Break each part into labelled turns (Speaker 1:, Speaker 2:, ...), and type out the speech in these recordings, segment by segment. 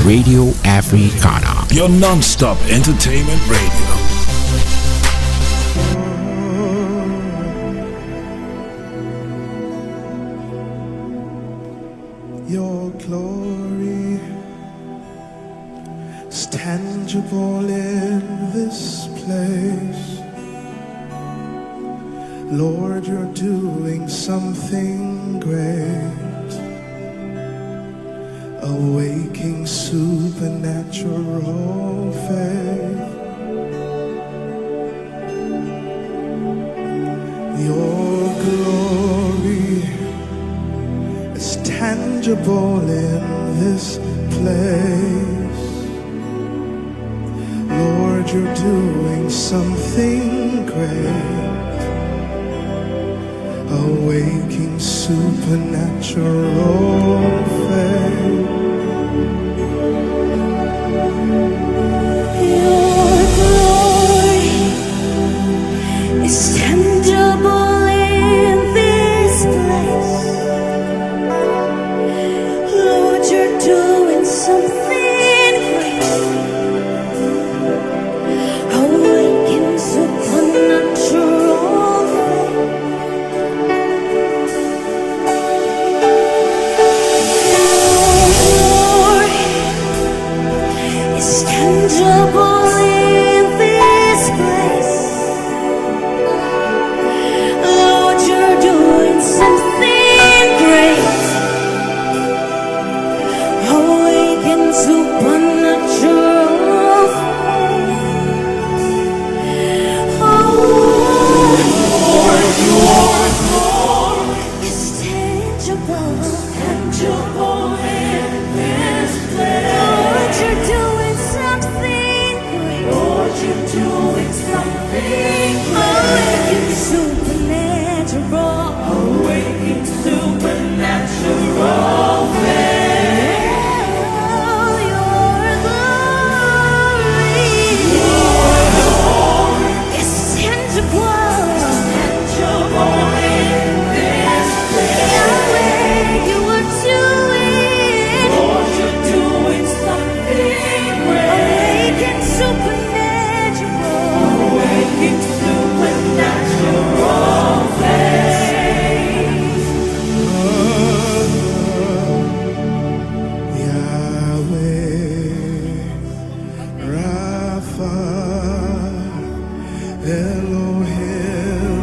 Speaker 1: Radio Africana.
Speaker 2: Your non-stop entertainment radio.
Speaker 3: Your glory is tangible in this place. Lord, you're doing something great. Awaking supernatural faith. Your glory is tangible in this place. Lord, you're doing something great. Awaking supernatural faith.
Speaker 4: Your glory is tangible in this place. Lord, you're doing something great. Awaken supernatural faith. Tangible in this place. Lord, you're doing something great. Awaken supernatural faith. Oh, Lord, your glory is tangible in this place. Lord, you're doing something great. Lord, you're doing something great. Awaken supernatural. Awaken supernatural faith. Oh, your glory is tangible in this place. Yahweh, you are doing. Lord, you're doing something great. Awaken supernatural. Awaken supernatural faith.
Speaker 3: Yahweh, Rapha, Elohim,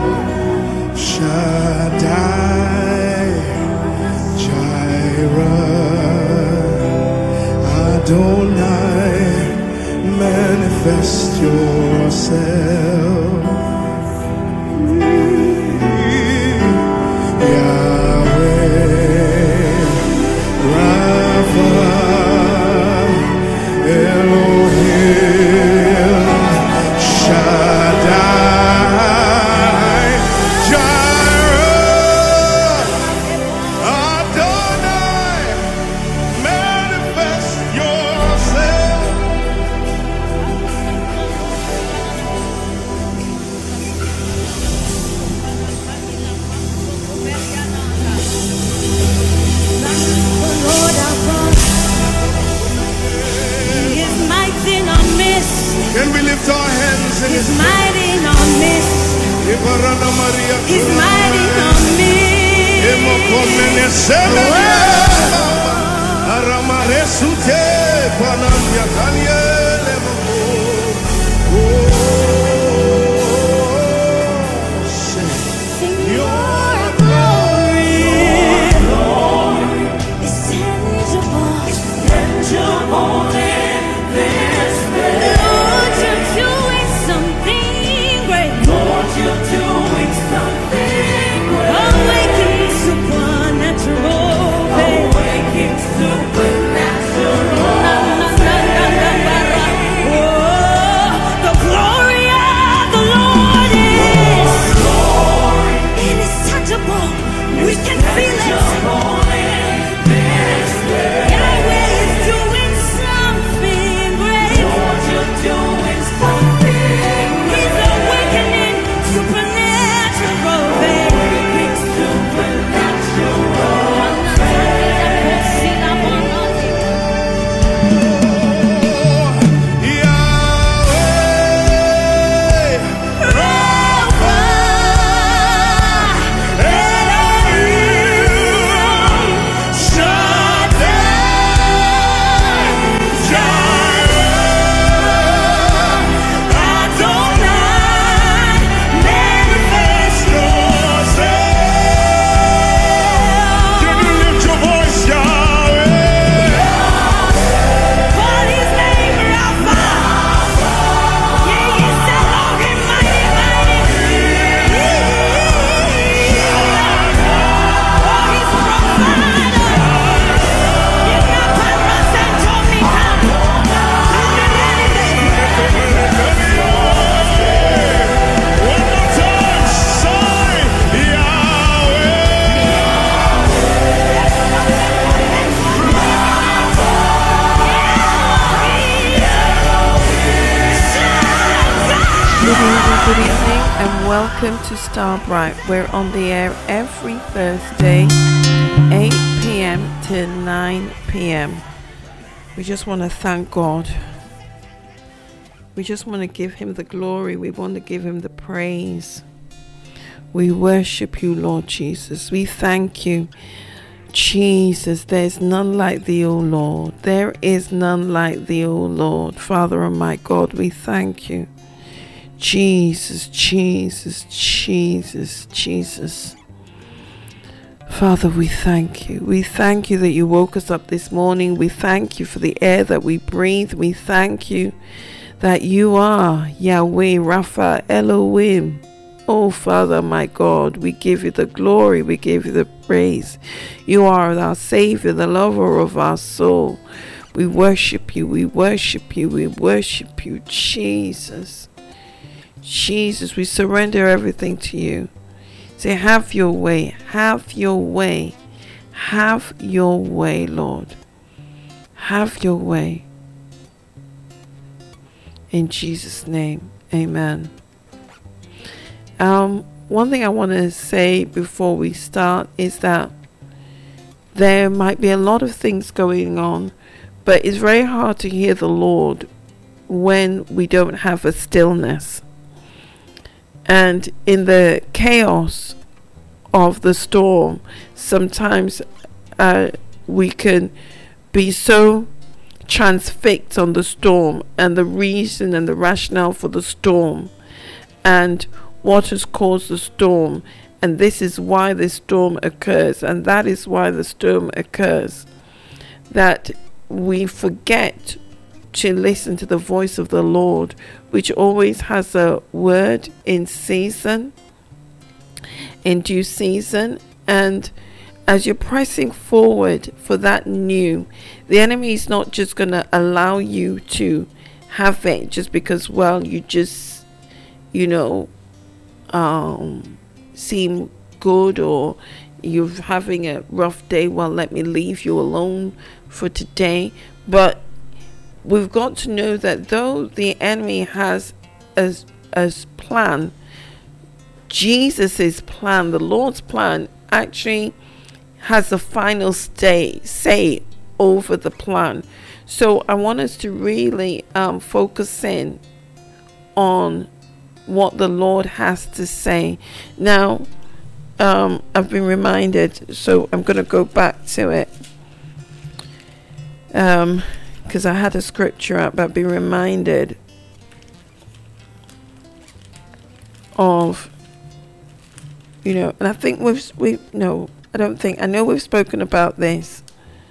Speaker 3: Shaddai, Jireh, Adonai, manifest yourself. Yahweh, Rapha, Elohim, Shaddai, Jireh, Adonai, manifest yourself.
Speaker 4: Lord, our God, He is mighty in our midst.
Speaker 3: Can we lift our hands in
Speaker 4: He's
Speaker 3: His
Speaker 4: mighty in our midst.
Speaker 3: Ibarana Maria?
Speaker 4: He's mighty in our midst.
Speaker 3: Emokomene semene Aramaresute Panamya Kanyele Moko.
Speaker 4: Sing your glory is tangible in this place. Lord, you're doing something great. Lord, you're doing something great. Awaken supernatural faith. Awaken supernatural faith.
Speaker 5: Welcome to Star Bright. We're on the air every Thursday, 8 p.m. to 9 p.m. We just want to thank God. We just want to give him the glory. We want to give him the praise. We worship you, Lord Jesus. We thank you, Jesus. There's none like thee, O Lord. There is none like thee, O Lord. Father and my God, we thank you. Jesus, Jesus, Jesus, Jesus. Father, we thank you. We thank you that you woke us up this morning. We thank you for the air that we breathe. We thank you that you are Yahweh, Rapha, Elohim. Oh, Father, my God, we give you the glory. We give you the praise. You are our Savior, the lover of our soul. We worship you. We worship you. We worship you, Jesus. Jesus, we surrender everything to you. Say, have your way. Have your way. Have your way, Lord. Have your way. In Jesus' name, amen. One thing I want to say before we start is that there might be a lot of things going on, but it's very hard to hear the Lord when we don't have a stillness. And in the chaos of the storm, sometimes we can be so transfixed on the storm and the reason and the rationale for the storm and what has caused the storm, and this is why the storm occurs, and that is why the storm occurs, that we forget to listen to the voice of the Lord, which always has a word in season, in due season. And as you're pressing forward for that new, the enemy is not just going to allow you to have it just because, well, you just, seem good, or you're having a rough day. Well, let me leave you alone for today. But we've got to know that though the enemy has as plan, Jesus's plan, the Lord's plan, actually has the final say over the plan. So I want us to really focus in on what the Lord has to say. Now, I've been reminded, so I'm going to go back to it. Because I had a scripture up, but I've been reminded of, and I think I know we've spoken about this,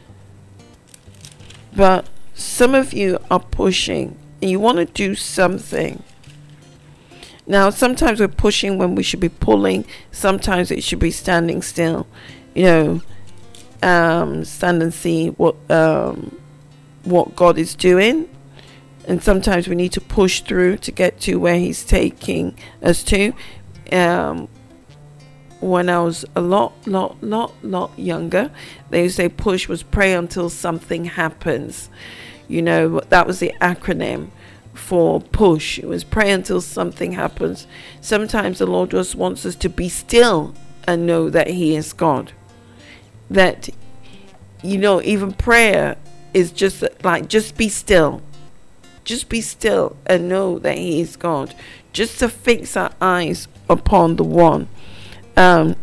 Speaker 5: but some of you are pushing and you want to do something. Now, sometimes we're pushing when we should be pulling. Sometimes it should be standing still, stand and see what God is doing. And sometimes we need to push through to get to where he's taking us to. When I was a lot younger, they used to say push was pray until something happens. That was the acronym for push. It was pray until something happens. Sometimes the Lord just wants us to be still and know that he is God. That, even prayer is just like, just be still. Just be still and know that he is God. Just to fix our eyes upon the one. And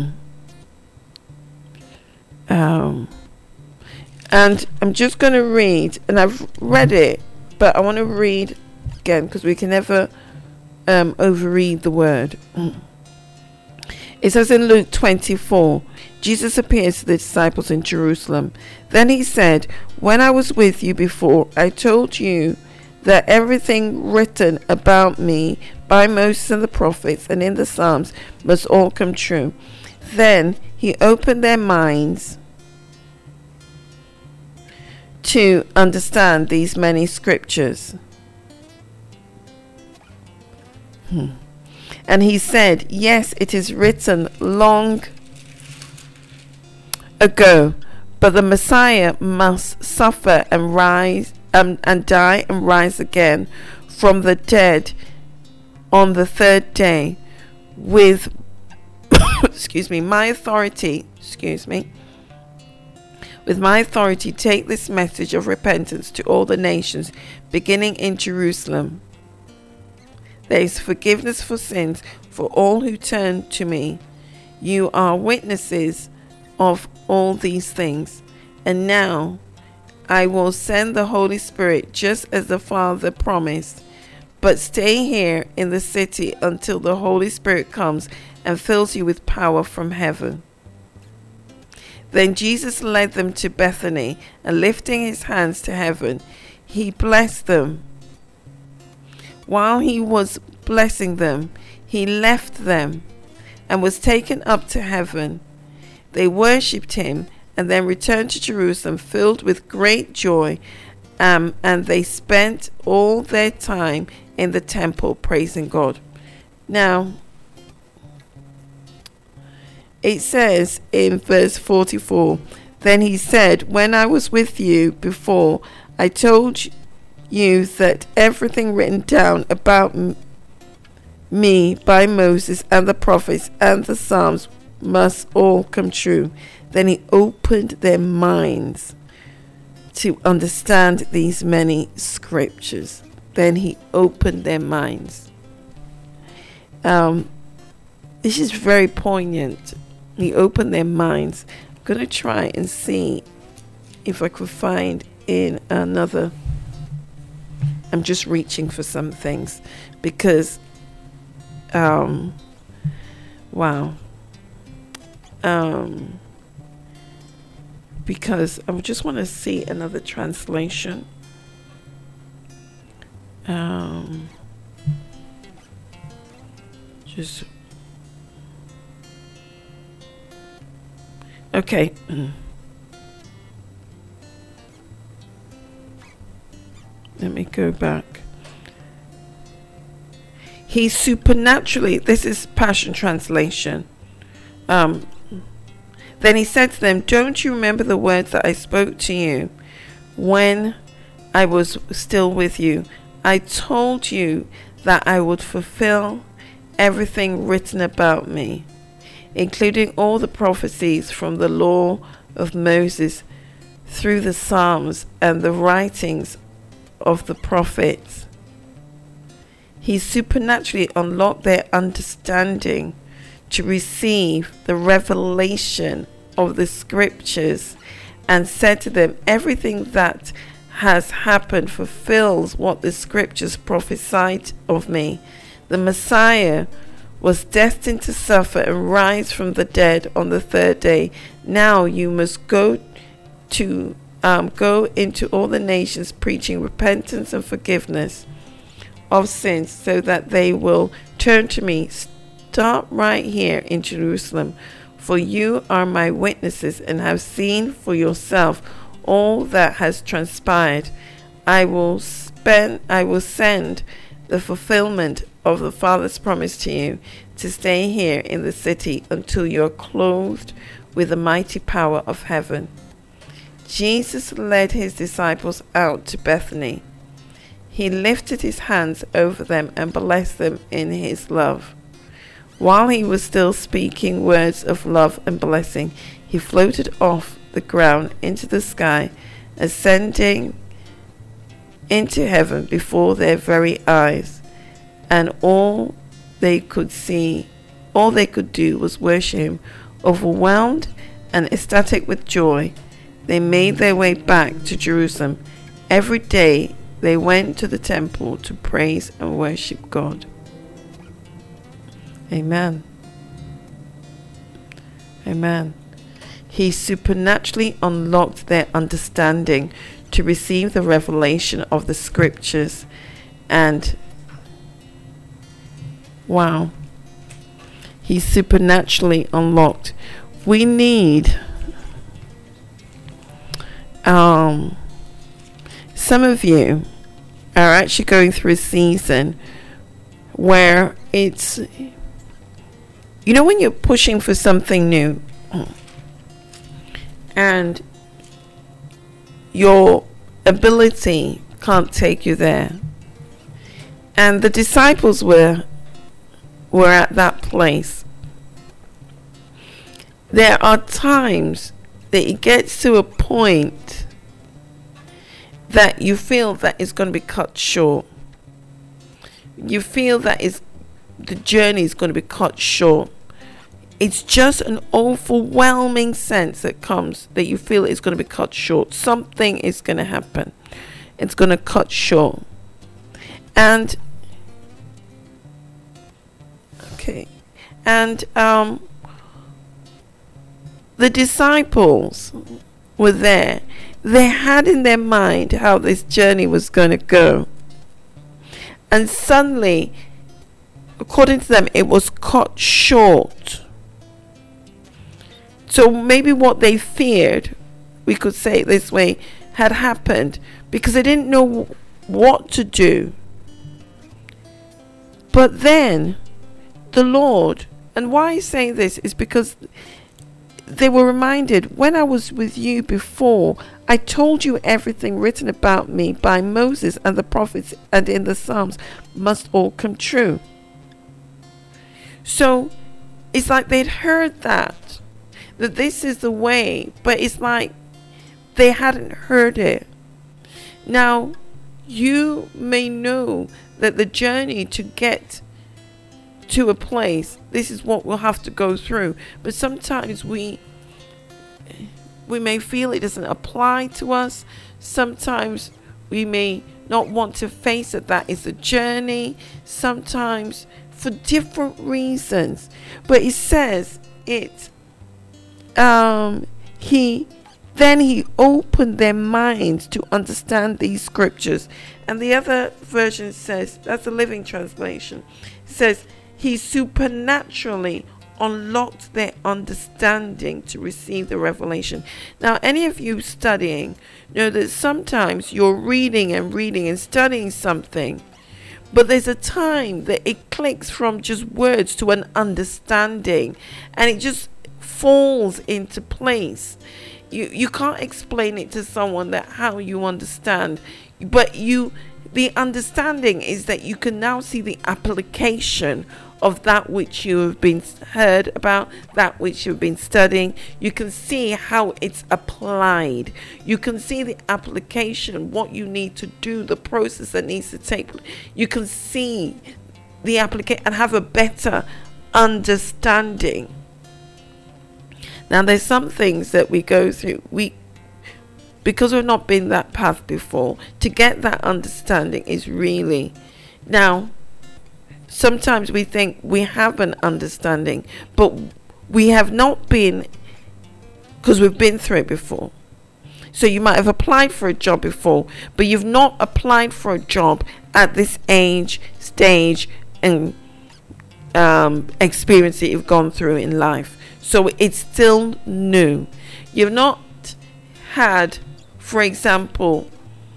Speaker 5: I'm just going to read, and I've read it, but I want to read again because we can never overread the word. It says in Luke 24, Jesus appears to the disciples in Jerusalem. Then he said, when I was with you before, I told you that everything written about me by Moses and the prophets and in the Psalms must all come true. Then he opened their minds to understand these many scriptures. And he said, yes, it is written long ago, but the Messiah must suffer and rise and die and rise again from the dead on the third day, with my authority, with my authority, take this message of repentance to all the nations, beginning in Jerusalem. There is forgiveness for sins for all who turn to me. You are witnesses of all these things. And now I will send the Holy Spirit just as the Father promised. But stay here in the city until the Holy Spirit comes and fills you with power from heaven. Then Jesus led them to Bethany, and lifting his hands to heaven, he blessed them. While he was blessing them, he left them and was taken up to heaven. They worshipped him and then returned to Jerusalem filled with great joy, and they spent all their time in the temple praising God. Now, it says in verse 44, then he said, when I was with you before, I told you that everything written down about me by Moses and the prophets and the Psalms must all come true. Then he opened their minds to understand these many scriptures. Then he opened their minds. This is very poignant. He opened their minds. I'm going to try and see if I could find in another. I'm just reaching for some things because, wow. Because I just want to see another translation. Okay. Let me go back. He supernaturally, this is Passion Translation. Then he said to them, don't you remember the words that I spoke to you when I was still with you? I told you that I would fulfill everything written about me, including all the prophecies from the law of Moses through the Psalms and the writings of the prophets. He supernaturally unlocked their understanding to receive the revelation of the scriptures and said to them, everything that has happened fulfills what the scriptures prophesied of me. The Messiah was destined to suffer and rise from the dead on the third day. Now you must go into all the nations preaching repentance and forgiveness of sins so that they will turn to me. Start right here in Jerusalem, for you are my witnesses and have seen for yourself all that has transpired. I will send the fulfillment of the Father's promise to you to stay here in the city until you are clothed with the mighty power of heaven. Jesus led his disciples out to Bethany. He lifted his hands over them and blessed them in his love. While he was still speaking words of love and blessing, he floated off the ground into the sky, ascending into heaven before their very eyes. And all they could do was worship him. Overwhelmed and ecstatic with joy, they made their way back to Jerusalem. Every day they went to the temple to praise and worship God. Amen. Amen. He supernaturally unlocked their understanding to receive the revelation of the scriptures. And wow, he supernaturally unlocked. We need some of you are actually going through a season where it's, you know, when you're pushing for something new and your ability can't take you there. And the disciples were we're at that place. There are times that it gets to a point that you feel that it's going to be cut short. You feel that the journey is going to be cut short. It's just an overwhelming sense that comes that you feel it's going to be cut short. Something is going to happen. It's going to cut short. And the disciples were there. They had in their mind how this journey was going to go. And suddenly, according to them, it was cut short. So maybe what they feared, we could say it this way, had happened because they didn't know what to do. But then the Lord, and why I say this is because they were reminded, when I was with you before, I told you everything written about me by Moses and the prophets and in the Psalms must all come true. So it's like they'd heard that this is the way, but it's like they hadn't heard it. Now, you may know that the journey to get to a place, this is what we'll have to go through, but sometimes we may feel it doesn't apply to us. Sometimes we may not want to face that is a journey, sometimes for different reasons. But it says he opened their minds to understand these scriptures. And the other version says, that's the Living Translation, says he supernaturally unlocked their understanding to receive the revelation. Now, any of you studying know that sometimes you're reading and studying something, but there's a time that it clicks from just words to an understanding, and it just falls into place. You can't explain it to someone that how you understand, but the understanding is that you can now see the application of that which you have been heard about, that which you've been studying. You can see how it's applied. You can see the application, what you need to do, the process that needs to take place. You can see the application and have a better understanding. Now, there's some things that we go through, because we've not been that path before, to get that understanding is really, now, sometimes we think we have an understanding, but we have not been, because we've been through it before. So you might have applied for a job before, but you've not applied for a job at this age, stage, and experience that you've gone through in life. So it's still new. You've not had, for example,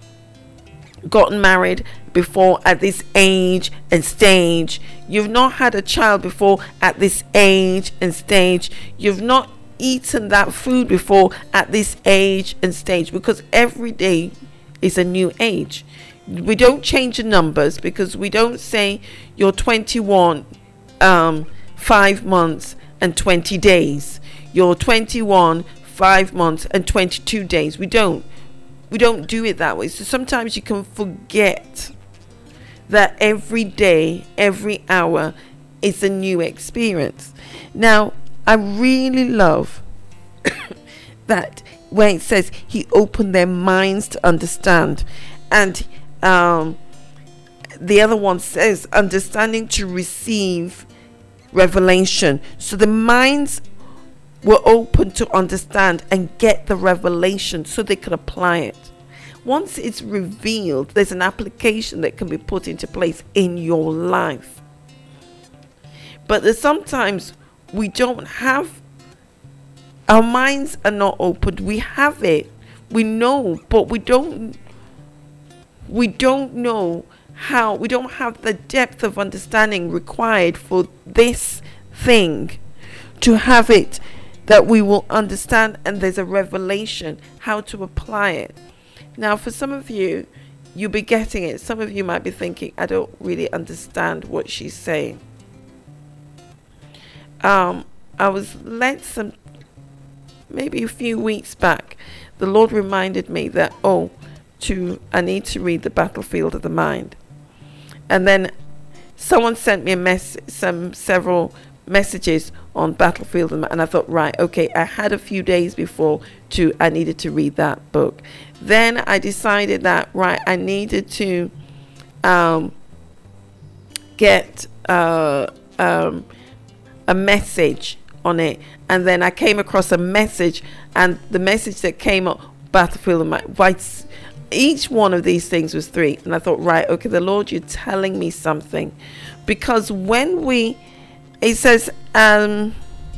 Speaker 5: gotten married before at this age and stage. You've not had a child before at this age and stage. You've not eaten that food before at this age and stage, because every day is a new age. We don't change the numbers, because we don't say you're 21 5 months and 20 days. You're 21 5 months and 22 days. We don't do it that way. So sometimes you can forget that every day, every hour is a new experience. Now, I really love that when it says he opened their minds to understand, and the other one says understanding to receive revelation. So the minds were open to understand and get the revelation so they could apply it. Once it's revealed, there's an application that can be put into place in your life. But there's sometimes we don't have, our minds are not opened. We have it, we know, but we don't know how, we don't have the depth of understanding required for this thing to have it, that we will understand, and there's a revelation how to apply it. Now, for some of you, you'll be getting it. Some of you might be thinking, I don't really understand what she's saying. I was led maybe a few weeks back. The Lord reminded me that I need to read The Battlefield of the Mind, and then someone sent me several messages on Battlefield of the Mind, and I thought, right, okay, I had a few days before I needed to read that book. Then I decided that I needed to get a message on it, and then I came across a message, and the message that came up, Battlefield of the Mind, each one of these things was 3, and I thought, right, okay, the Lord, you're telling me something, because it says, the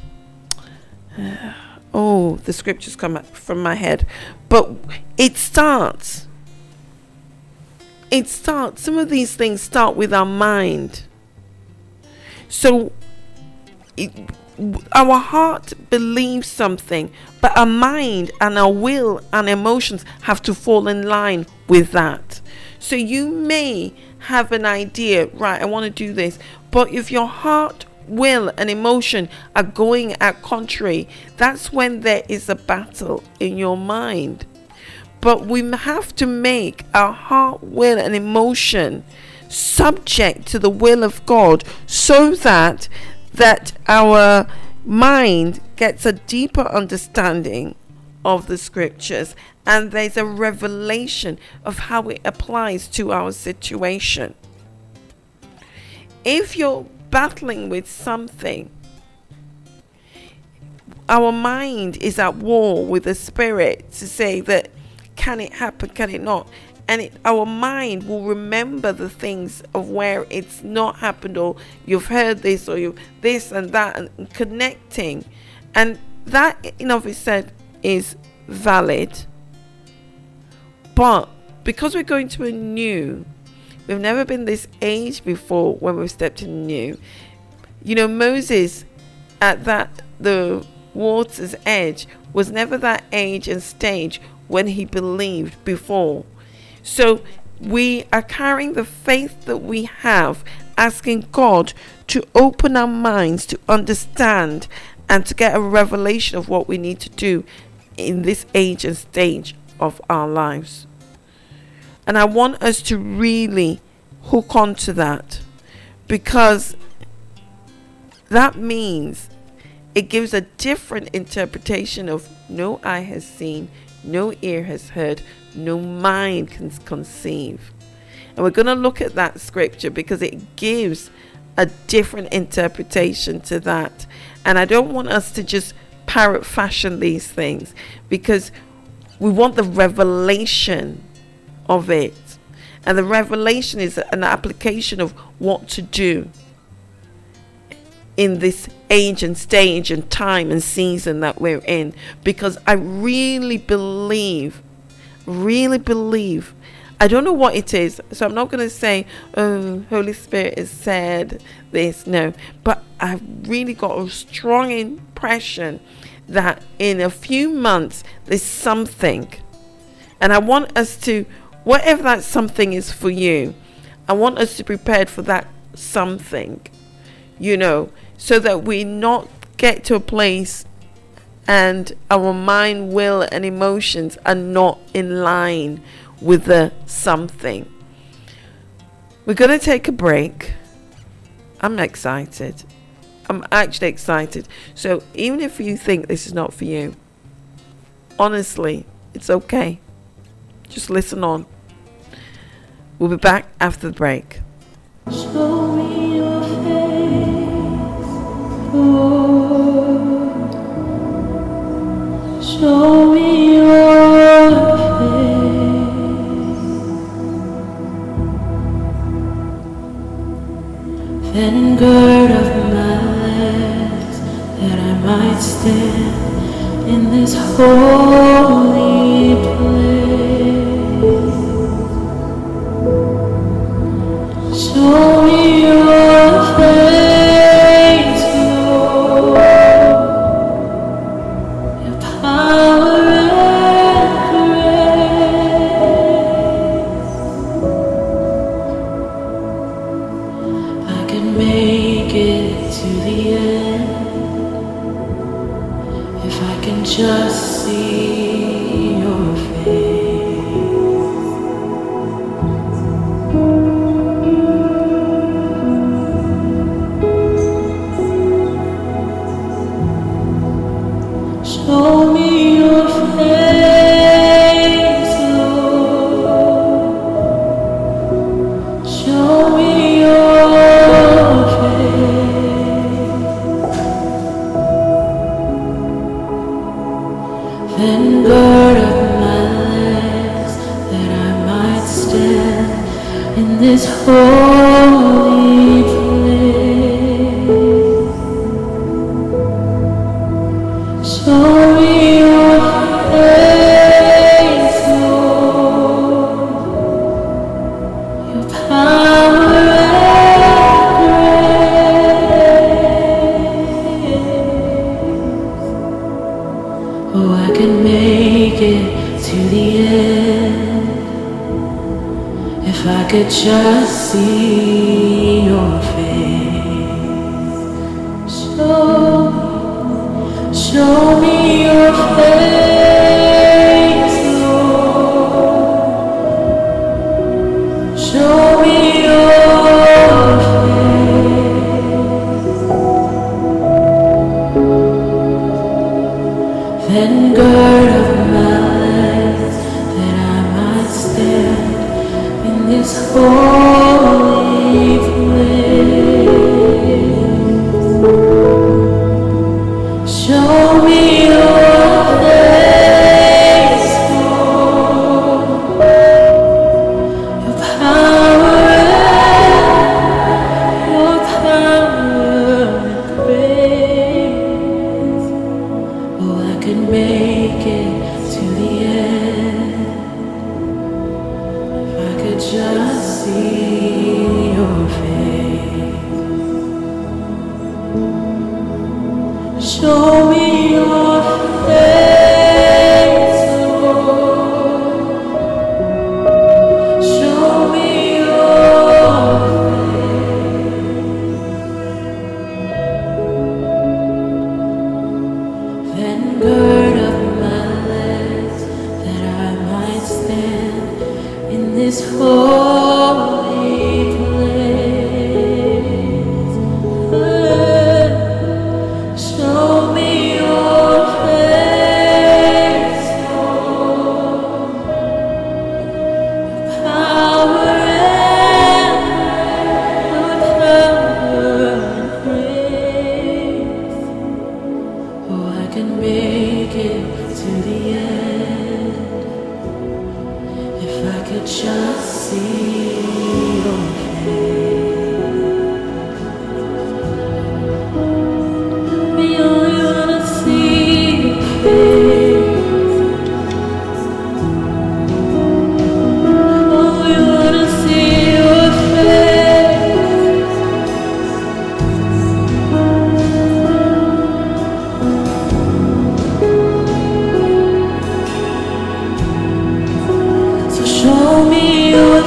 Speaker 5: scriptures come up from my head, but it starts, some of these things start with our mind. So our heart believes something, but our mind and our will and emotions have to fall in line with that. So you may have an idea, right, I want to do this, but if your heart, will and emotion are going at contrary, that's when there is a battle in your mind. But we have to make our heart, will and emotion subject to the will of God, so that our mind gets a deeper understanding of the scriptures, and there's a revelation of how it applies to our situation. If you're battling with something, our mind is at war with the spirit to say that, can it happen, can it not? And our mind will remember the things of where it's not happened, or you've heard this, or you this and that, and connecting. And that in of itself is valid. But because we're going to we've never been this age before when we've stepped in new. Moses at the water's edge was never that age and stage when he believed before. So we are carrying the faith that we have, asking God to open our minds to understand and to get a revelation of what we need to do in this age and stage of our lives. And I want us to really hook on to that, because that means it gives a different interpretation of no eye has seen, no ear has heard, no mind can conceive. And we're going to look at that scripture because it gives a different interpretation to that. And I don't want us to just parrot fashion these things, because we want the revelation of it. And the revelation is an application of what to do in this age and stage and time and season that we're in. Because I really believe, I don't know what it is, so I'm not going to say, Holy Spirit has said this, no, but I've really got a strong impression that in a few months there's something, and I want us to, whatever that something is for you, I want us to be prepared for that something, so that we not get to a place and our mind, will and emotions are not in line with the something. We're going to take a break. I'm excited. I'm actually excited. So even if you think this is not for you, honestly, it's okay. Just listen on. We'll be back after the break.
Speaker 4: Show me your face, Lord. Show me your face. Then gird up my legs, that I might stand in this holy place. Show me your face, Lord, your power and grace. I can make it to the end If I can just see your face, show me your face, Lord. Show me your face. Then gird up my legs that I might stand in this holy place. Show me your face, Lord, your power and grace. Oh, I can make it to the end if I could just see your face. Show me your face, Lord. Show me your face. Then gird up my legs that I might stand in this holy place. Show me your face, Lord, your power and grace. Oh, I can make it to the end if I could just see your face. Show me your face, Lord. Show me your face. Then gird up my legs that I might stand in this holy place. Show me your face, Lord, your power and grace. Oh, I can make it to the end if I could just see your face. We only wanna see your face. Oh, we wanna see your face. So show me your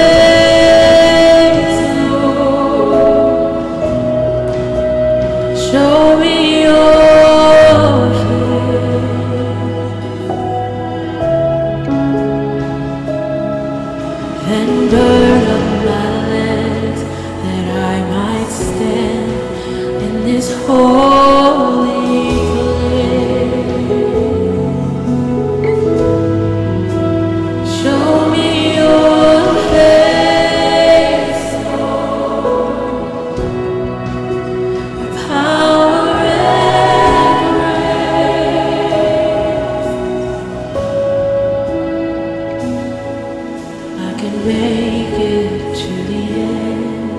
Speaker 4: face, Lord. Show me your face. Then gird up my legs that I might stand in this holy place. Show me your face, Lord, your power and grace. I can make it to the end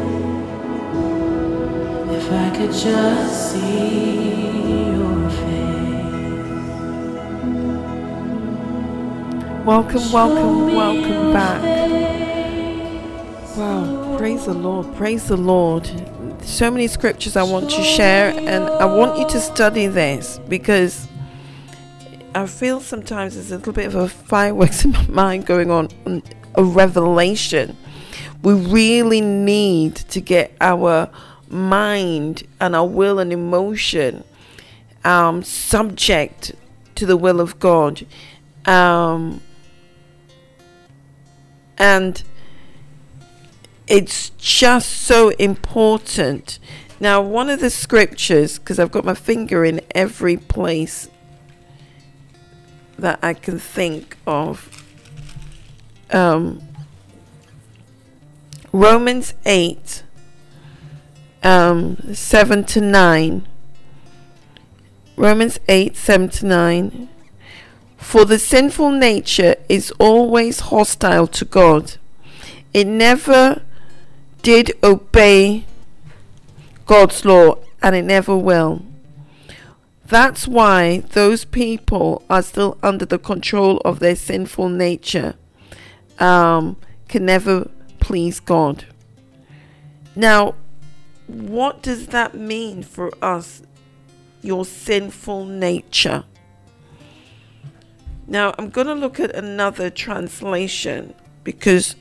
Speaker 4: if I could just see your face.
Speaker 5: Welcome, welcome back. Wow, praise the Lord, praise the Lord. So many scriptures I want to share, and I want you to study this because I feel sometimes there's a little bit of a fireworks in my mind going on, a revelation. We really need to get our mind and our will and emotion subject to the will of God. And it's just so important. Now, one of the scriptures, because I've got my finger in every place that I can think of, Romans 8, 7 to 9. Romans 8, 7 to 9. For the sinful nature is always hostile to God. It never did obey God's law, and it never will. That's why those people are still under the control of their sinful nature. Can never please God. Now, what does that mean for us? Your sinful nature. Now, I'm going to look at another translation because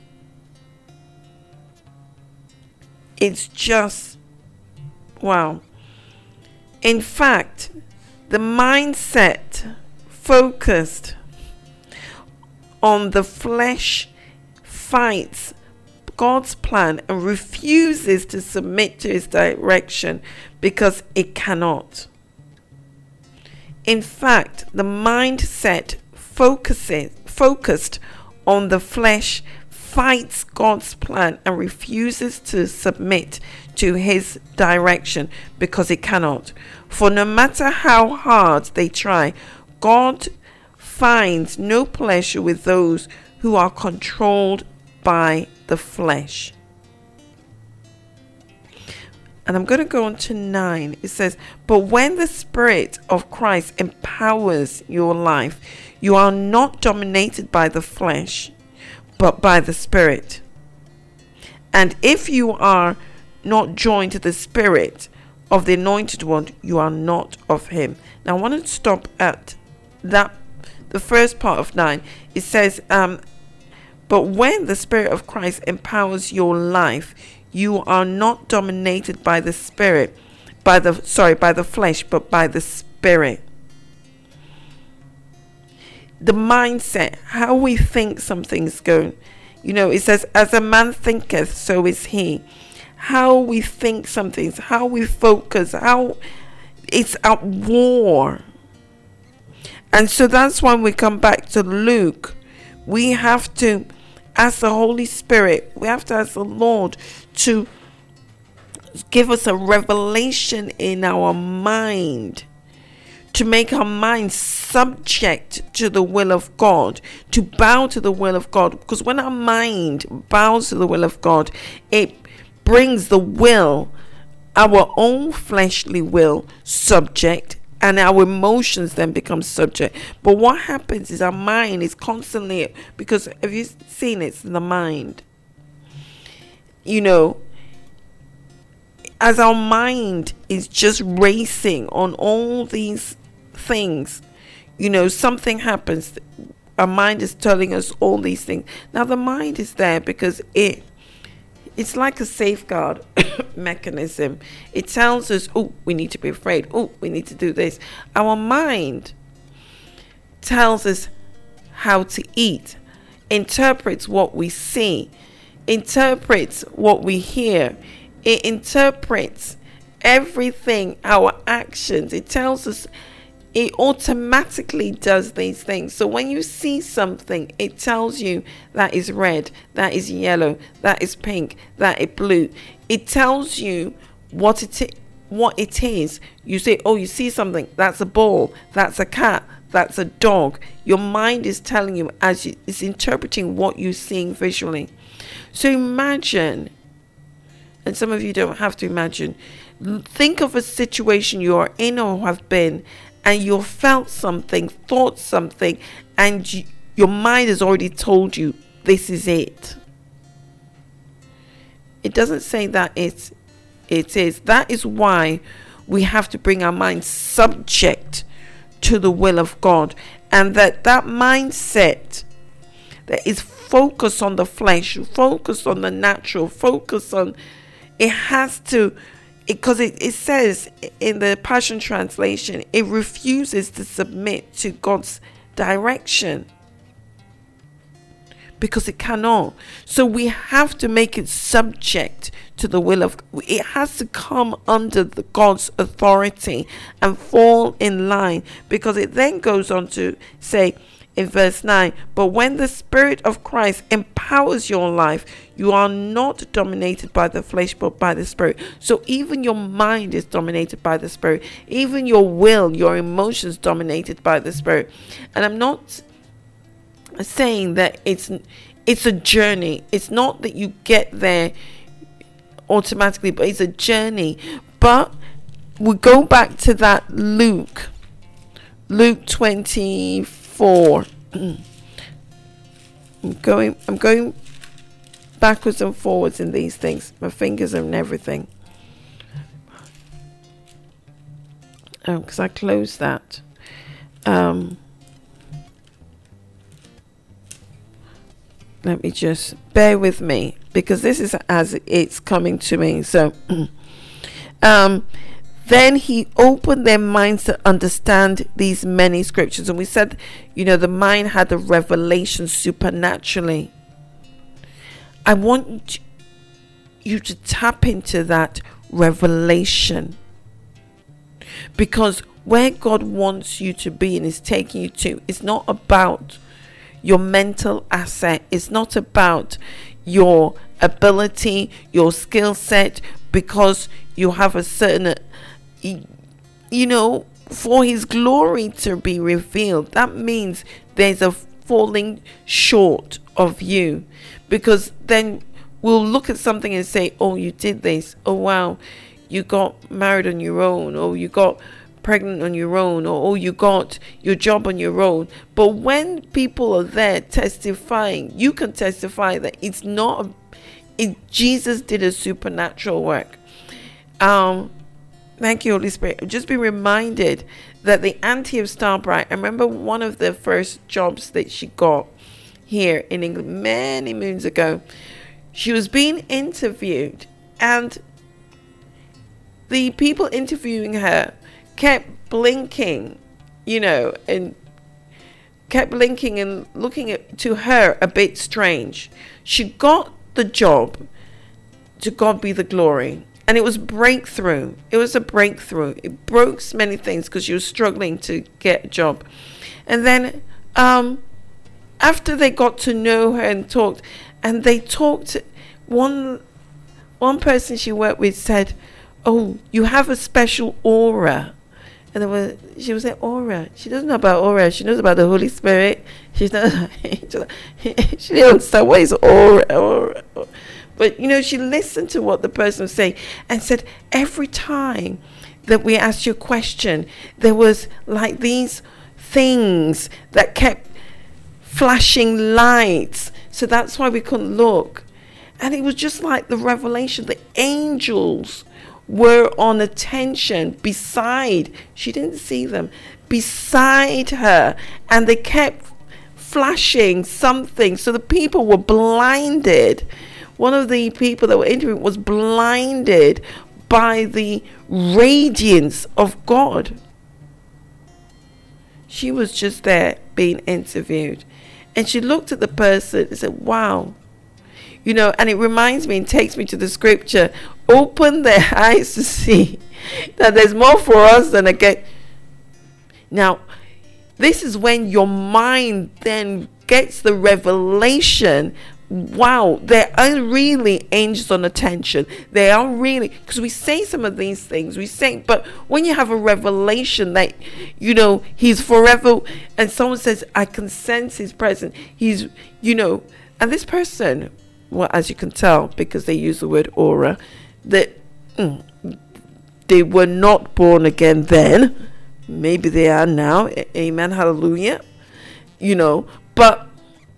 Speaker 5: it's just, wow. In fact, the mindset focused on the flesh fights God's plan and refuses to submit to his direction because it cannot. In fact, the mindset focused on the flesh fights God's plan and refuses to submit to his direction because it cannot. For no matter how hard they try, God finds no pleasure with those who are controlled by the flesh. And I'm going to go on to 9. It says, but when the Spirit of Christ empowers your life, you are not dominated by the flesh, but by the Spirit. And if you are not joined to the Spirit of the Anointed One, you are not of him. Now I want to stop at that, the first part of 9. It says, but when the Spirit of Christ empowers your life, you are not dominated by the Spirit, by the flesh, but by the Spirit. The mindset, how we think something's going. You know, it says, as a man thinketh, so is he. How we think something's, how we focus, how it's at war. And so that's when we come back to Luke. We have to ask the Holy Spirit, we have to ask the Lord to give us a revelation in our mind, to make our mind subject to the will of God, to bow to the will of God. Because when our mind bows to the will of God, it brings the will, our own fleshly will, subject, and our emotions then become subject. But what happens is our mind is constantly, because have you seen it's the mind? You know, as our mind is just racing on all these things, you know, something happens. Our mind is telling us all these things. Now the mind is there because it's like a safeguard mechanism. It tells us, oh, we need to be afraid. Oh, we need to do this. Our mind tells us how to eat, interprets what we see, interprets what we hear. It interprets everything, our actions. It tells us, it automatically does these things. So when you see something, it tells you that is red, that is yellow, that is pink, that is blue. It tells you what it is. You say, oh, you see something, that's a ball, that's a cat, that's a dog. Your mind is telling you, it's interpreting what you're seeing visually. So imagine, and some of you don't have to imagine, think of a situation you are in or have been, and you felt something, thought something, and your mind has already told you this is it. It doesn't say that it is. That is why we have to bring our mind subject to the will of God, and that mindset that is focused on the flesh, focused on the natural, focused on, it has to because it says in the Passion Translation, it refuses to submit to God's direction because it cannot. So we have to make it subject to the will of. It has to come under God's authority and fall in line, because it then goes on to say in verse 9, but when the Spirit of Christ empowers your life, you are not dominated by the flesh but by the Spirit. So even your mind is dominated by the Spirit, even your will, your emotions dominated by the Spirit. And I'm not saying that it's a journey. It's not that you get there automatically, but it's a journey. But we go back to that Luke 24. I'm going backwards and forwards in these things. My fingers and everything. Because I closed that. Let me just bear with me, because this is as it's coming to me. So then he opened their minds to understand these many scriptures. And we said, the mind had a revelation supernaturally. I want you to tap into that revelation, because where God wants you to be and is taking you to, it's not about your mental asset. It's not about your ability, your skill set, because you have a certain, for his glory to be revealed. That means there's a falling short of you, because then we'll look at something and say, oh, you did this. Oh, wow, you got married on your own, or you got pregnant on your own, or you got your job on your own. But when people are there testifying, you can testify that it's not Jesus did a supernatural work. Thank you, Holy Spirit. Just be reminded that the auntie of Starbright, I remember one of the first jobs that she got here in England many moons ago. She was being interviewed, and the people interviewing her kept blinking, and kept blinking and looking to her a bit strange. She got the job. To God be the glory. And it was breakthrough. It was a breakthrough. It broke many things because she was struggling to get a job. And then after they got to know her and they talked, one person she worked with said, oh, you have a special aura. And she was like, aura? She doesn't know about aura. She knows about the Holy Spirit. She didn't understand what is aura. But, she listened to what the person was saying and said, every time that we asked you a question, there was like these things that kept flashing lights. So that's why we couldn't look. And it was just like the revelation. The angels were on attention beside. She didn't see them. Beside her. And they kept flashing something. So the people were blinded. One of the people that were interviewed was blinded by the radiance of God. She was just there being interviewed. And she looked at the person and said, wow. And it reminds me and takes me to the scripture. Open their eyes to see that there's more for us than a get. Now, this is when your mind then gets the revelation. Wow, there are really angels on attention. They are really, because we say some of these things, but when you have a revelation that, he's forever, and someone says, I can sense his presence, he's, and this person, well, as you can tell, because they use the word aura, that they were not born again then. Maybe they are now. Amen. Hallelujah. But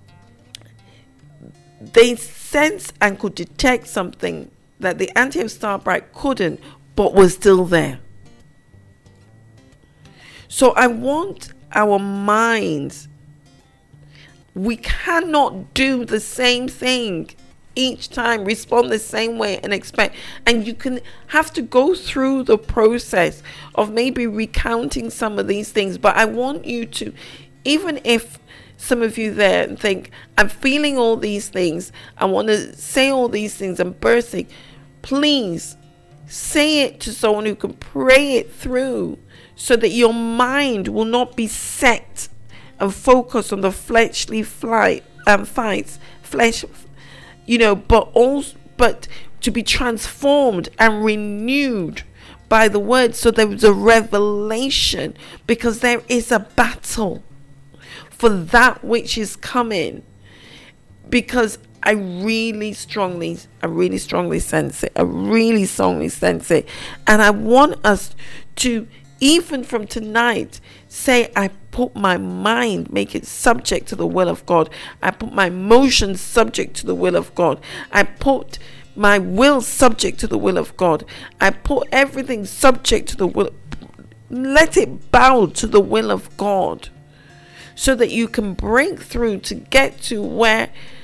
Speaker 5: they sensed and could detect something that the auntie of Starbright couldn't, but was still there. So I want our minds. We cannot do the same thing each time respond the same way and expect. And you can have to go through the process of maybe recounting some of these things. But I want you to, even if some of you there think, I'm feeling all these things, I want to say all these things, I'm bursting, please say it to someone who can pray it through, so that your mind will not be set and focused on the fleshly fights, flesh, but to be transformed and renewed by the word. So there is a revelation, because there is a battle for that which is coming. Because I really strongly sense it. And I want us to, even from tonight, say, I put my mind, make it subject to the will of God. I put my emotions subject to the will of God. I put my will subject to the will of God. I put everything subject to the will. Let it bow to the will of God, so that you can break through to get to where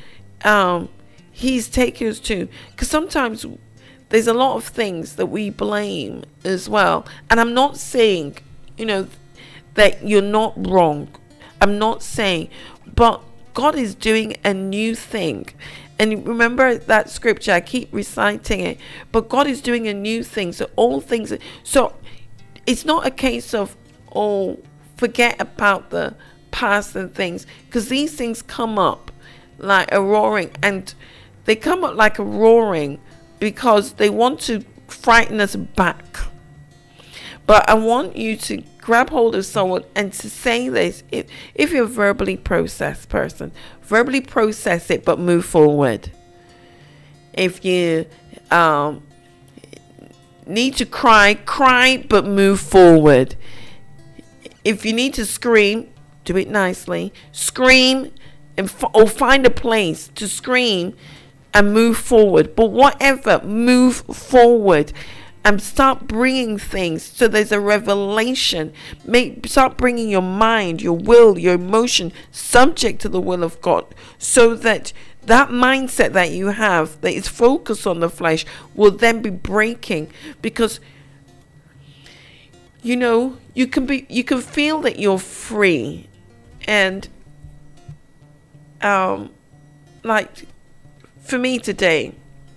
Speaker 5: he's taking us to. Because sometimes there's a lot of things that we blame as well. And I'm not saying, that you're not wrong. I'm not saying, but God is doing a new thing. And remember that scripture, I keep reciting it, but God is doing a new thing. So all things, so it's not a case of, forget about the past and things, because these things come up like a roaring, and they come up like a roaring because they want to frighten us back. But I want you to grab hold of someone and to say this. If you're a verbally processed person, verbally process it, but move forward. If you need to cry, but move forward. If you need to scream, do it nicely. Scream, or find a place to scream and move forward. But whatever, move forward and start bringing things. So there's a revelation. Start bringing your mind, your will, your emotion subject to the will of God, so that that mindset that you have that is focused on the flesh will then be breaking. Because you can feel that you're free. And like for me today,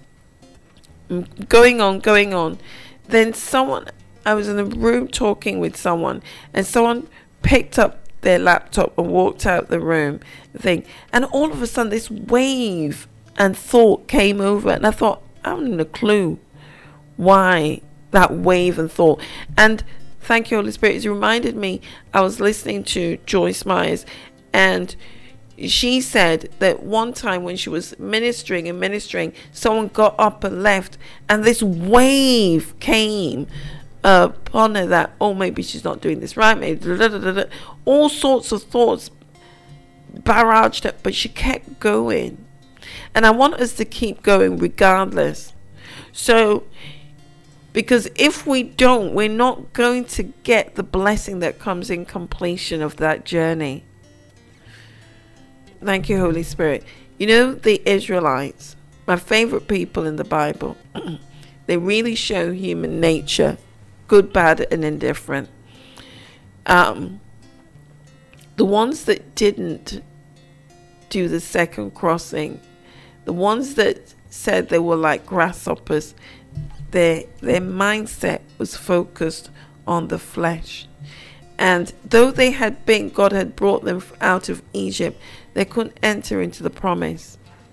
Speaker 5: going on, then I was in a room talking with someone, and someone picked up their laptop and walked out the room and all of a sudden this wave and thought came over, and I thought, I haven't a clue why that wave and thought. And thank you, Holy Spirit. It reminded me, I was listening to Joyce Myers, and she said that one time when she was ministering, someone got up and left, and this wave came upon her that, maybe she's not doing this right, maybe all sorts of thoughts barraged her, but she kept going. And I want us to keep going regardless. So, because if we don't, we're not going to get the blessing that comes in completion of that journey. Thank you, Holy Spirit. The Israelites, my favorite people in the Bible, they really show human nature, good, bad, and indifferent. The ones that didn't do the second crossing, the ones that said they were like grasshoppers, their mindset was focused on the flesh. And though God had brought them out of Egypt, they couldn't enter into the promise.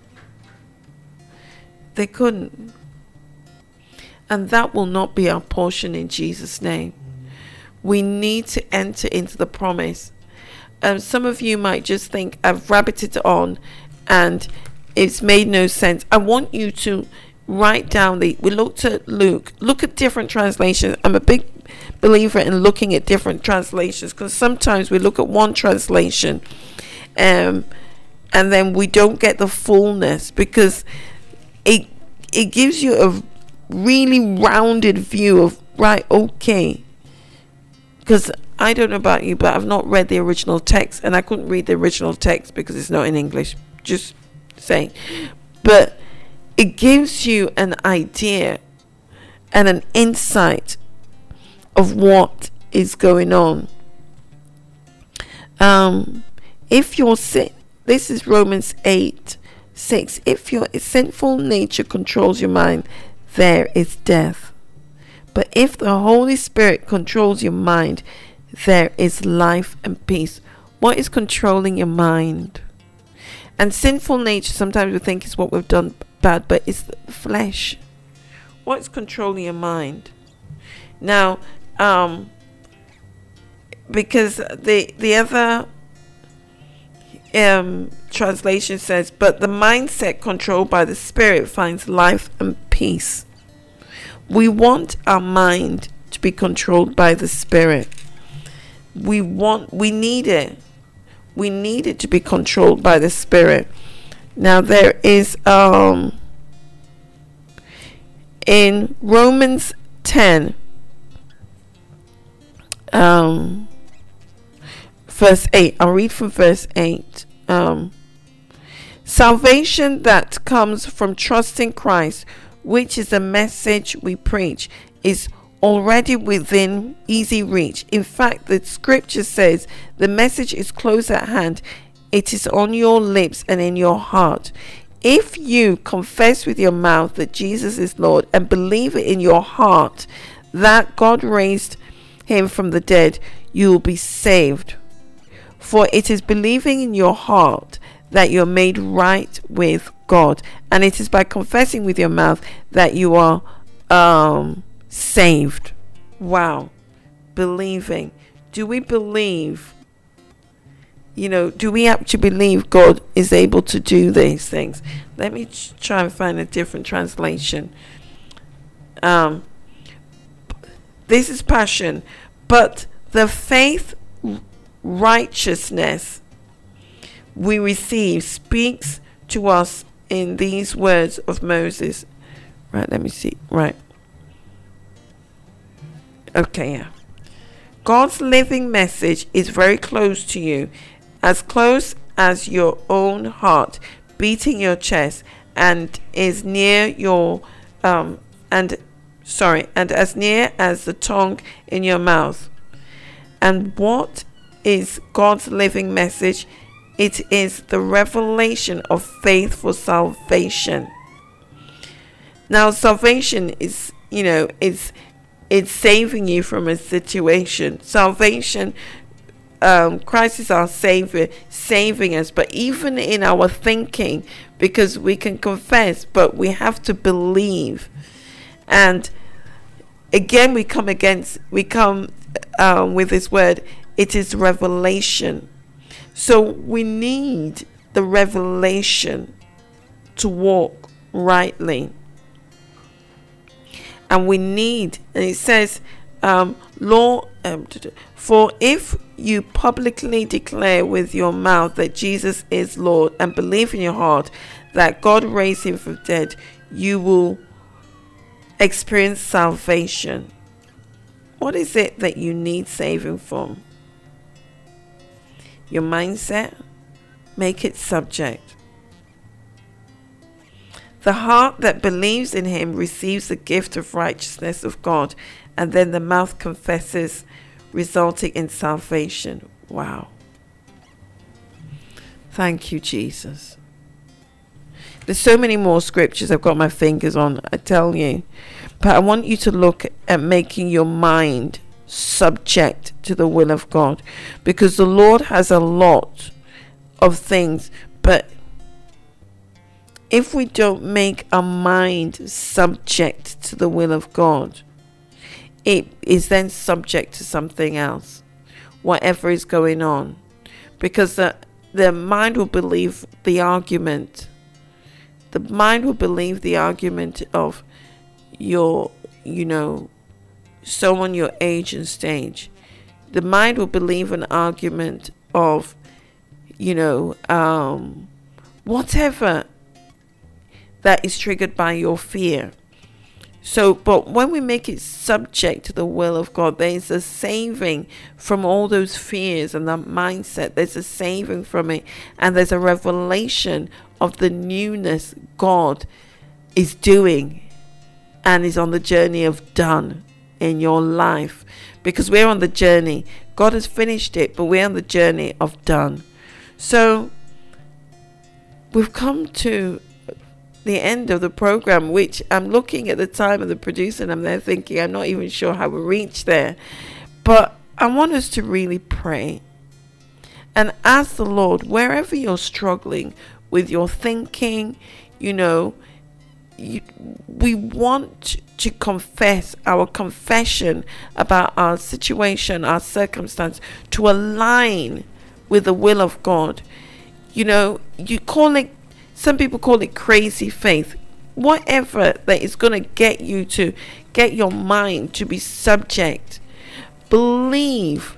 Speaker 5: They couldn't. And that will not be our portion in Jesus' name. We need to enter into the promise. Some of you might just think, I've rabbited on and it's made no sense. I want you to write down we looked at Luke. Look at different translations. I'm a big believer in looking at different translations, because sometimes we look at one translation and then we don't get the fullness, because it gives you a really rounded view of, right, okay, because I don't know about you, but I've not read the original text, and I couldn't read the original text because it's not in English, just saying. But it gives you an idea and an insight of what is going on. If your sin, this is Romans 8:6. If your sinful nature controls your mind, there is death. But if the Holy Spirit controls your mind, there is life and peace. What is controlling your mind? And sinful nature, sometimes we think is what we've done bad, but it's the flesh. What is controlling your mind? Now, because the other translation says, but the mindset controlled by the Spirit finds life and peace. We want our mind to be controlled by the Spirit. We need it. We need it to be controlled by the Spirit. Now there is in Romans 10 verse 8. I'll read from verse 8. Salvation that comes from trusting Christ, which is the message we preach, is already within easy reach. In fact, the scripture says the message is close at hand. It is on your lips and in your heart. If you confess with your mouth that Jesus is Lord and believe it in your heart that God raised him from the dead, you will be saved. For it is believing in your heart that you're made right with God, and it is by confessing with your mouth that you are saved. Wow. Believing. Do we believe? Do we actually believe God is able to do these things? Let me try and find a different translation. This is Passion. But the faith righteousness we receive speaks to us in these words of Moses. Right, let me see. Right. Okay, yeah. God's living message is very close to you, as close as your own heart beating your chest, and is near your and as near as the tongue in your mouth. And what is God's living message? It is the revelation of faith for salvation. Now, salvation is, it's saving you from a situation. Salvation, Christ is our Savior, saving us. But even in our thinking, because we can confess, but we have to believe. And again, we come with this word. It is revelation. So we need the revelation to walk rightly. And we need, and it says, for if you publicly declare with your mouth that Jesus is Lord and believe in your heart that God raised him from the dead, you will experience salvation. What is it that you need saving from? Your mindset. Make it subject. The heart that believes in him receives the gift of righteousness of God, and then the mouth confesses, resulting in salvation. Wow. Thank you, Jesus. There's so many more scriptures I've got my fingers on, I tell you. But I want you to look at making your mind subject to the will of God, because the Lord has a lot of things, but if we don't make our mind subject to the will of God, it is then subject to something else, whatever is going on, because the mind will believe the argument. The mind will believe the argument of someone your age and stage. The mind will believe an argument of, whatever that is triggered by your fear. So, but when we make it subject to the will of God, there is a saving from all those fears and that mindset. There's a saving from it, and there's a revelation of the newness God is doing and is on the journey of done in your life, because we're on the journey. God has finished it, but we're on the journey of done. So we've come to the end of the program, which I'm looking at the time of the producer and I'm there thinking, I'm not even sure how we reach there. But I want us to really pray and ask the Lord, wherever you're struggling with your thinking, we want to confess our confession about our situation, our circumstance, to align with the will of God. You call it, some people call it crazy faith. Whatever that is going to get you to get your mind to be subject. Believe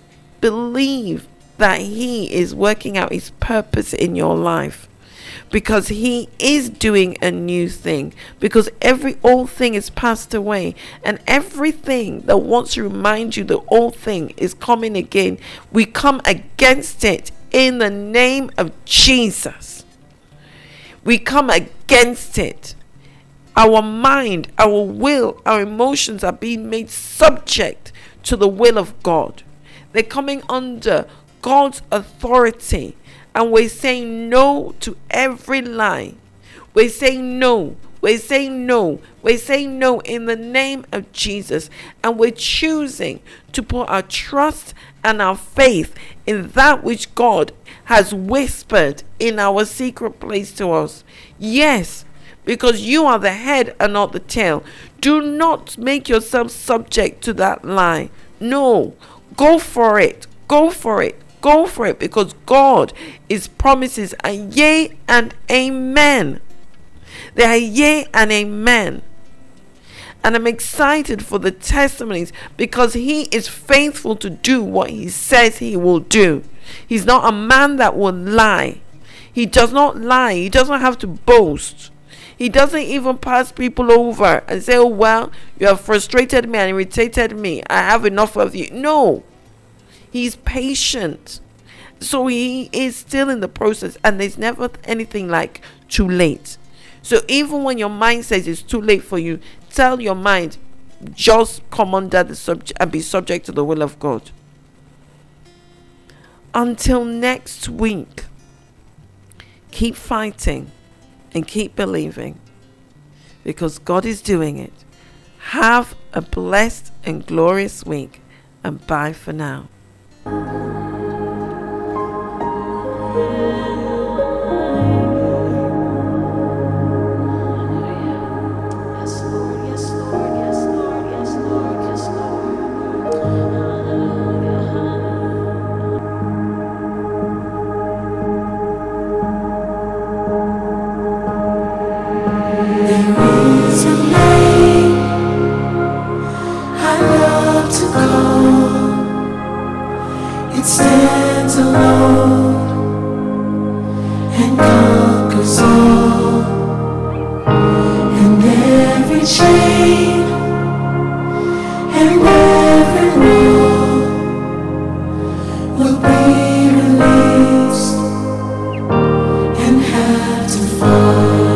Speaker 5: that He is working out His purpose in your life, because He is doing a new thing, because every old thing is passed away, and everything that wants to remind you the old thing is coming again. We come against it in the name of Jesus. We come against it. Our mind, our will, our emotions are being made subject to the will of God. They're coming under God's authority, and we're saying no to every lie. We're saying no. We're saying no. We're saying no in the name of Jesus, and we're choosing to put our trust and our faith in that which God has whispered in our secret place to us. Yes, because you are the head and not the tail. Do not make yourself subject to that lie. No, go for it. Go for it. Go for it, because God, His promises are yea and amen. They are yea and amen. And I'm excited for the testimonies, because He is faithful to do what He says He will do. He's not a man that will lie. He does not lie. He doesn't have to boast. He doesn't even pass people over and say, oh, well, you have frustrated me and irritated me. I have enough of you. No. He's patient. So He is still in the process, and there's never anything like too late. So even when your mind says it's too late for you, tell your mind, just come under the subject and be subject to the will of God. Until next week, keep fighting and keep believing, because God is doing it. Have a blessed and glorious week, and bye for now.
Speaker 6: It stands alone and conquers all, and every chain and every wall will be released and have to fall.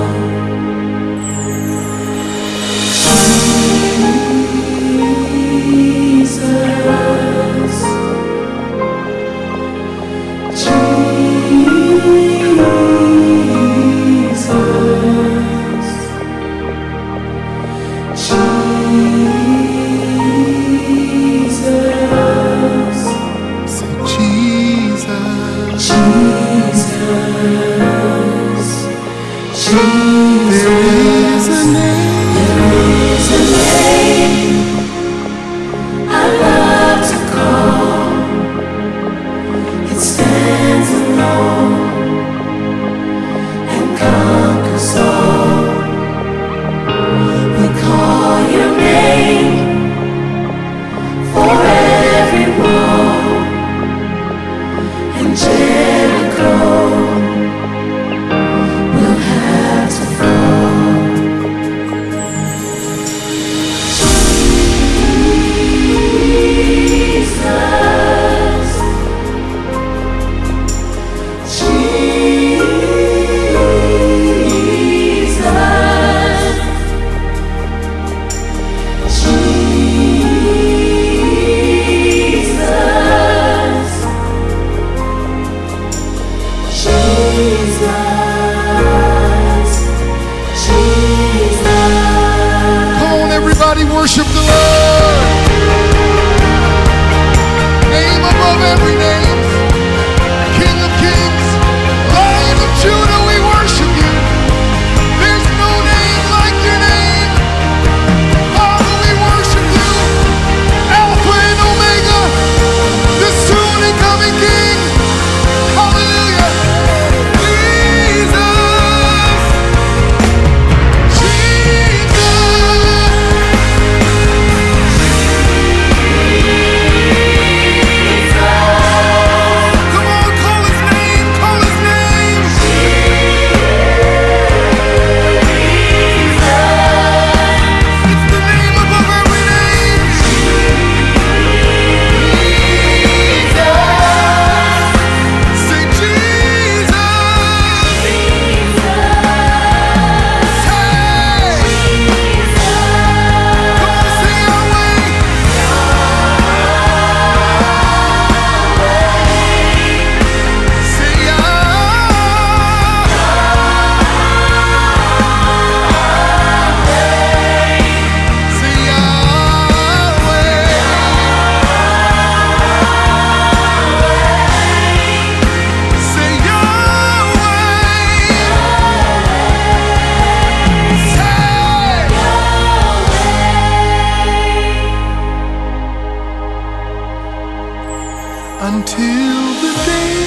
Speaker 7: till the day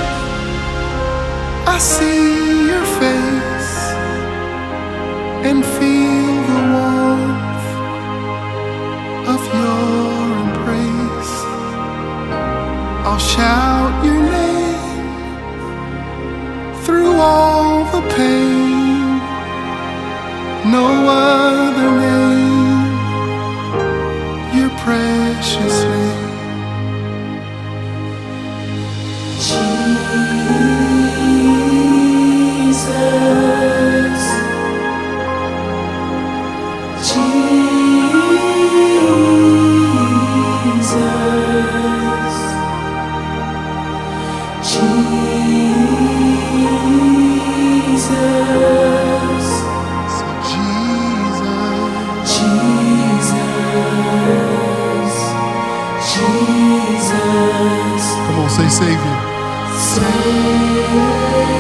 Speaker 7: I see your face and feel the warmth of your embrace. I'll shout your name through all the pain. No other name, your precious name.
Speaker 6: Jesus, Jesus, Jesus, Jesus.
Speaker 7: Come on, say Savior.
Speaker 6: Savior.